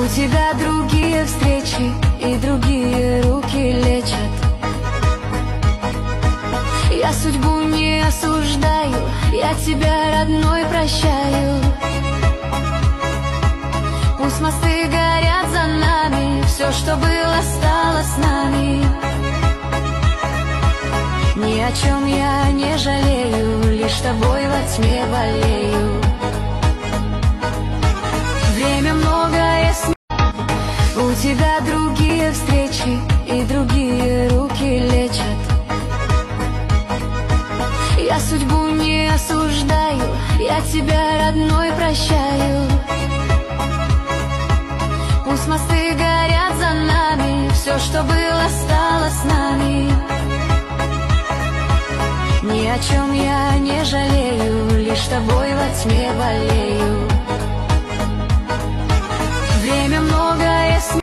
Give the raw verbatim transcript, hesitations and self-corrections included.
тебя другие встречи и другие руки лечат. Я судьбу не осуждаю, я тебя, родной, прощаю. Пусть мосты горят за нами, все, что было, стало с нами. Ни о чем я не жалею, лишь тобой во тьме болею. Время многое см... У тебя другие встречи и другие руки лечат. Я судьбу не осуждаю, я тебя, родной, прощаю. Пусть мосты горят за нами, все, что было, стало с нами. Ни о чем я не жалею, лишь тобой во тьме болею.